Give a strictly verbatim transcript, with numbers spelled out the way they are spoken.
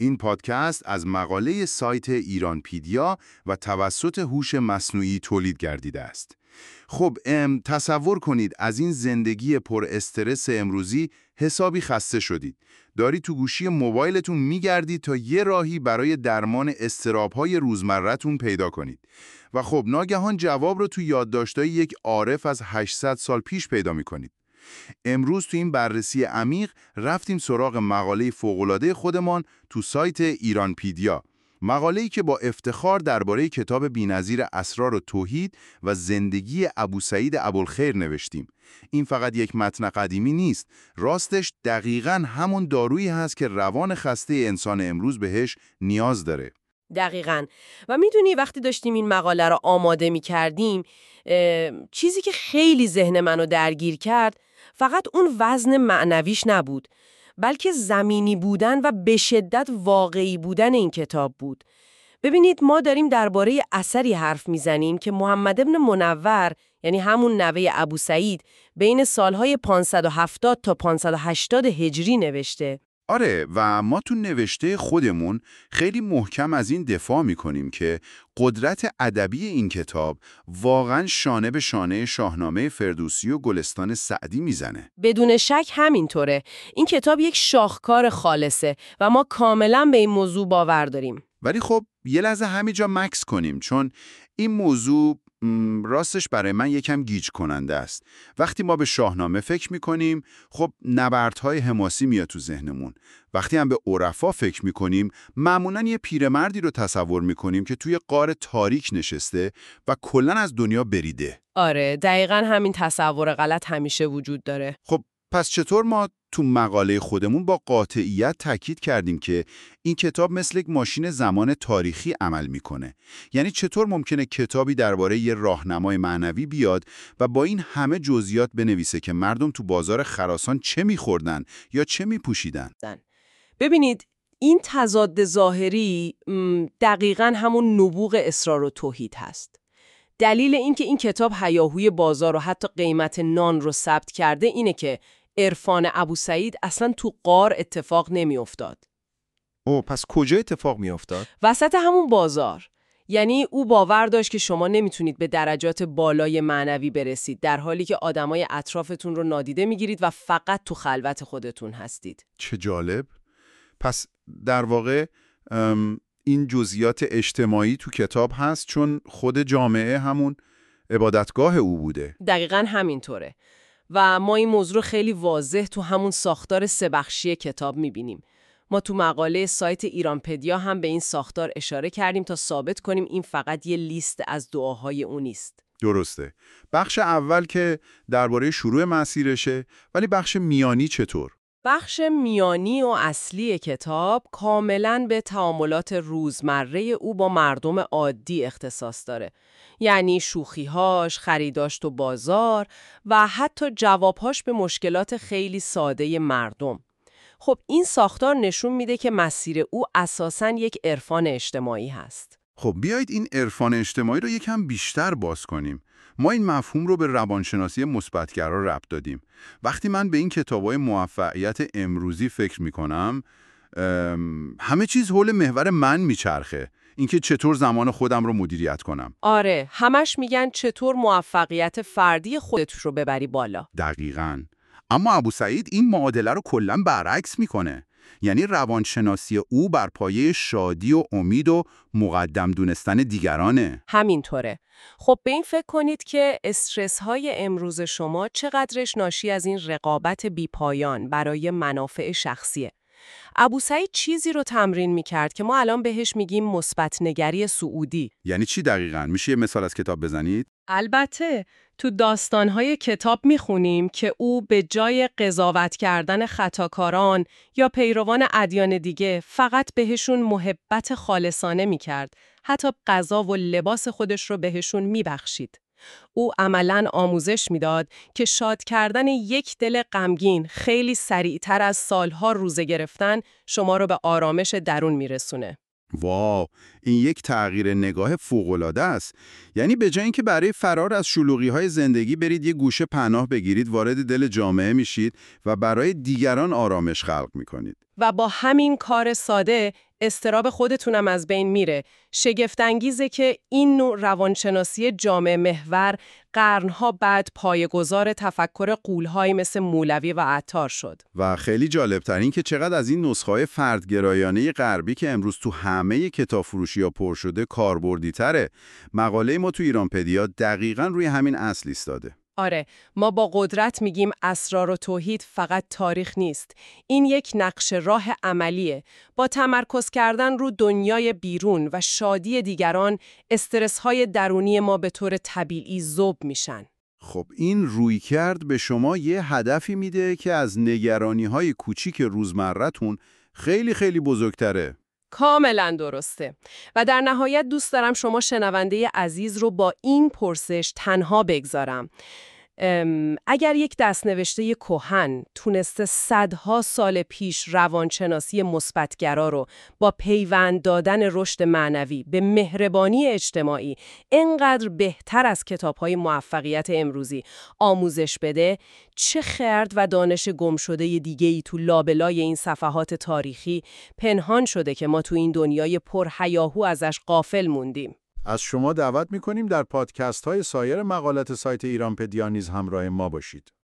این پادکست از مقاله سایت ایرانپیدیا و توسط هوش مصنوعی تولید گردیده است. خب ام تصور کنید از این زندگی پر استرس امروزی حسابی خسته شدید. داری تو گوشی موبایلتون میگردید تا یه راهی برای درمان اضطراب‌های روزمره‌تون پیدا کنید. و خب ناگهان جواب رو تو یادداشت‌های یک عارف از هشتصد سال پیش پیدا می‌کنید. امروز تو این بررسی عمیق رفتیم سراغ مقاله فوق‌العاده خودمان تو سایت ایرانپیدیا. مقاله‌ای که با افتخار درباره کتاب بی‌نظیر اسرار و توحید و زندگی ابوسعید ابوالخیر نوشتیم. این فقط یک متن قدیمی نیست، راستش دقیقاً همون دارویی هست که روان خسته انسان امروز بهش نیاز داره. دقیقاً. و میدونی وقتی داشتیم این مقاله رو آماده می‌کردیم، چیزی که خیلی ذهن منو درگیر کرد فقط اون وزن معنویش نبود، بلکه زمینی بودن و به شدت واقعی بودن این کتاب بود. ببینید ما داریم درباره اثری حرف میزنیم که محمد ابن منور، یعنی همون نوه ابوسعید، بین سالهای پانصد و هفتاد تا پانصد و هشتاد هجری نوشته. آره، و ما تو نوشته خودمون خیلی محکم از این دفاع میکنیم که قدرت ادبی این کتاب واقعا شانه به شانه شاهنامه فردوسی و گلستان سعدی میزنه. بدون شک همینطوره. این کتاب یک شاهکار خالصه و ما کاملا به این موضوع باور داریم. ولی خب یه لحظه همینجا مکس کنیم، چون این موضوع راستش برای من یکم گیج کننده است. وقتی ما به شاهنامه فکر میکنیم، خب نبردهای حماسی میاد تو ذهنمون. وقتی هم به عرفا فکر میکنیم، معمولاً یه پیرمردی رو تصور میکنیم که توی غار تاریک نشسته و کلاً از دنیا بریده. آره، دقیقاً همین تصور غلط همیشه وجود داره. خب پس چطور ما تو مقاله خودمون با قاطعیت تاکید کردیم که این کتاب مثل یک ماشین زمان تاریخی عمل میکنه؟ یعنی چطور ممکنه کتابی درباره یه راهنمای معنوی بیاد و با این همه جزئیات بنویسه که مردم تو بازار خراسان چه میخوردن یا چه میپوشیدن؟ ببینید این تضاد ظاهری دقیقاً همون نبوغ اسرار و توحید هست. دلیل اینکه این کتاب هیاهوی بازار و حتی قیمت نان رو ثبت کرده اینه که عرفان ابوسعید اصلا تو غار اتفاق نمی افتاد. او پس کجا اتفاق می افتاد؟ وسط همون بازار. یعنی او باور داشت که شما نمیتونید به درجات بالای معنوی برسید در حالی که آدمای اطرافتون رو نادیده میگیرید و فقط تو خلوت خودتون هستید. چه جالب. پس در واقع این جزئیات اجتماعی تو کتاب هست چون خود جامعه همون عبادتگاه او بوده. دقیقاً همینطوره. و ما این موضوع رو خیلی واضح تو همون ساختار سه بخشی کتاب میبینیم. ما تو مقاله سایت ایرانپدیا هم به این ساختار اشاره کردیم تا ثابت کنیم این فقط یه لیست از دعاهای او نیست. درسته. بخش اول که درباره شروع مسیرشه، ولی بخش میانی چطور؟ بخش میانی و اصلی کتاب کاملاً به تعاملات روزمره او با مردم عادی اختصاص داره. یعنی شوخی‌هاش، خریداش تو بازار و حتی جوابهاش به مشکلات خیلی ساده مردم. خب این ساختار نشون میده که مسیر او اساساً یک عرفان اجتماعی هست. خب بیایید این عرفان اجتماعی رو یکم بیشتر باز کنیم. ما این مفهوم رو به روانشناسی مثبت‌گرا ربط دادیم. وقتی من به این کتاب‌های موفقیت امروزی فکر می‌کنم، همه چیز حول محور من میچرخه. اینکه چطور زمان خودم رو مدیریت کنم. آره، همش میگن چطور موفقیت فردی خودت رو ببری بالا. دقیقاً. اما ابوسعید این معادله رو کلاً برعکس میکنه. یعنی روانشناسی او بر پایه شادی و امید و مقدم دونستن دیگرانه. همینطوره. خب به این فکر کنید که استرس های امروز شما چقدرش ناشی از این رقابت بیپایان برای منافع شخصیه. ابوسعید چیزی رو تمرین میکرد که ما الان بهش میگیم مثبت نگری سعودی. یعنی چی دقیقاً؟ میشه یه مثال از کتاب بزنید؟ البته تو داستان‌های کتاب میخونیم که او به جای قضاوت کردن خطاکاران یا پیروان ادیان دیگه فقط بهشون محبت خالصانه میکرد. حتی غذا و لباس خودش رو بهشون میبخشید. او عملاً آموزش میداد که شاد کردن یک دل غمگین خیلی سریعتر از سالها روزه گرفتن شما رو به آرامش درون میرسونه. واو، این یک تغییر نگاه فوق‌العاده است. یعنی به جای اینکه برای فرار از شلوغی‌های زندگی برید یه گوشه پناه بگیرید، وارد دل جامعه میشید و برای دیگران آرامش خلق میکنید. و با همین کار ساده استراب خودتونم از بین میره. شگفت‌انگیزه که این نوع روانشناسی جامعه محور قرنها بعد پایه‌گذار تفکر غول‌هایی مثل مولوی و عطار شد. و خیلی جالب‌تر این که چقدر از این نسخه‌های فردگرایانه غربی که امروز تو همه کتابفروشی‌ها پر شده کاربردی‌تره. مقاله ما تو ایرانپدیا دقیقاً روی همین اصل ایستاده. آره، ما با قدرت میگیم اسرار و توحید فقط تاریخ نیست. این یک نقش راه عملیه. با تمرکز کردن رو دنیای بیرون و شادی دیگران، استرس‌های درونی ما به طور طبیعی ذوب میشن. خب این رویکرد به شما یه هدفی میده که از نگرانی‌های کوچیک روزمره‌تون خیلی خیلی بزرگتره. کاملا درسته. و در نهایت دوست دارم شما شنونده عزیز رو با این پرسش تنها بگذارم. اگر یک دستنوشته کهن تونسته صدها سال پیش روانشناسی مثبت‌گرا رو با پیوند دادن رشد معنوی به مهربانی اجتماعی اینقدر بهتر از کتاب‌های موفقیت امروزی آموزش بده، چه خرد و دانش گمشده دیگه‌ای تو لابلای این صفحات تاریخی پنهان شده که ما تو این دنیای پر هیاهو ازش غافل موندیم. از شما دعوت می‌کنیم در پادکست‌های سایر مقالات سایت ایرانپدیا نیز همراه ما باشید.